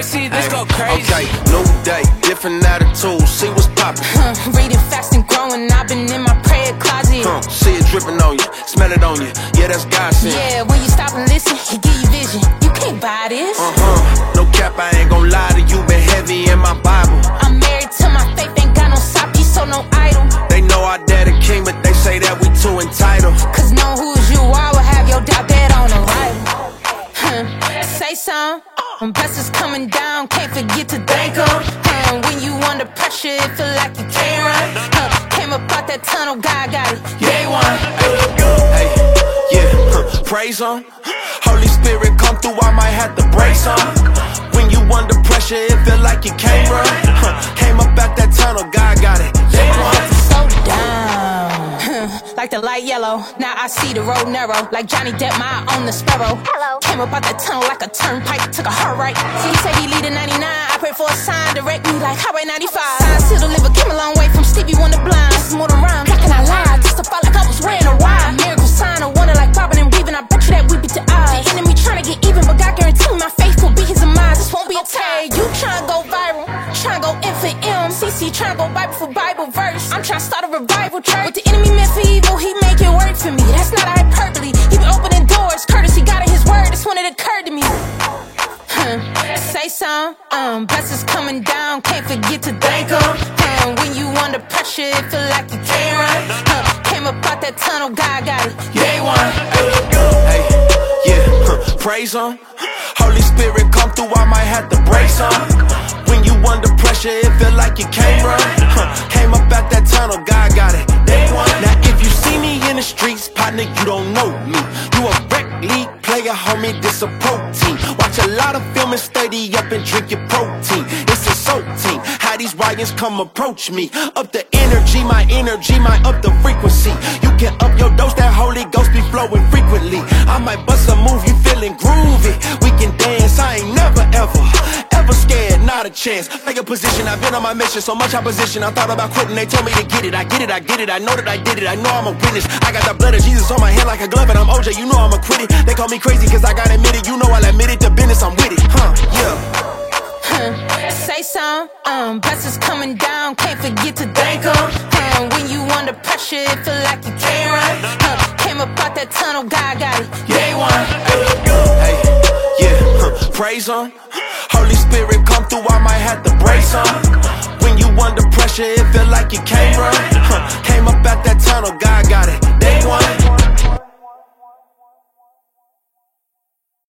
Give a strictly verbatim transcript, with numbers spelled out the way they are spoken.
see this go crazy. Okay, new day, different attitude, see what's poppin'. Huh, reading fast and growing, I've been in my prayer closet. Huh, see it dripping on you, smell it on you, yeah, that's God sent. Yeah, when you stop and listen, he give you vision. You can't buy this. Uh-huh, no cap, I ain't gon' lie to you, been heavy in my Bible. I'm married to my faith, ain't got no saki, so no idol. They know our daddy king, but they say that we too entitled. Cause know who's you are will have your doubt dead on arrival. Huh, say some. When blessings coming down, can't forget to thank them. Huh, when you under pressure, it feel like you can't run. Huh, came up out that tunnel, God got it. Day one. Hey, yeah, huh, praise him. Holy Spirit come through, I might have to break some. When you under pressure, it feel like you can't run. Huh, came up out that tunnel, God got it. Day one. So down, like the light yellow. Now I see the road narrow, like Johnny Depp, my eye on the sparrow. Hello. Came up out that tunnel like a turnpike, took a hard right. See, he say he leading ninety-nine. I pray for a sign, direct me like Highway ninety-five. Signs to deliver, came a long way from Stevie Wonder Blind. This is more than rhyme. How can I lie? Testify like I was wearing a rhyme. Miracle sign, a wonder like bobbing and weaving. I bet you that we beat the odds. The enemy trying to get even, but God guarantee me my faith will be his demise. This won't be a tie. You trying to go viral, trying to go M for M. C C trying to go Bible for Bible verse. I'm trying to start a revival church. What the enemy meant for evil, he make it work for me. That's not hyperbole. He be opening doors, courtesy God in his word. That's when it occurred to me. Huh, say some. Um, blessings coming down, can't forget to thank him. Huh, when you under pressure, it feel like you can't run. Huh, came up out that tunnel, God got it. Day one. Hey, yeah, huh, praise him. Holy Spirit come through, I might have to break some. When you under pressure, it feel like you can't run. Huh, came up out that tunnel, God got it. Day one. Now if you see me in the streets, partner, you don't know me. You a rec league player, homie, this a protein. Watch a lot of film and study up and drink your protein. It's a soul team. How these Ryans come approach me. Up the energy, my energy, my up the frequency. You can up your dose, that Holy Ghost be flowing frequently. I might bust a move, you feeling groovy. We can dance, I ain't never ever, ever scared, not a chance. Take a position, I've been on my mission, so much opposition. I thought about quitting, they told me to get it. I get it, I get it, I know that I did it. I know I'm a witness. I got the blood of Jesus on my hand like a glove, and I'm O J, you know I'm a quit it. They call me crazy cause I got admitted, you know I'll admit it. The business, I'm with it, huh, yeah. Huh, say some. Um, blessings coming down, can't forget to thank him. Huh, when you under pressure, it feel like you can't run. Huh, came up out that tunnel, God got it. Day one. Hey, yeah, huh, praise him. Holy Spirit come through, I might have to break some. When you under pressure, it feel like you can't run. Huh, came up out that tunnel, God got it.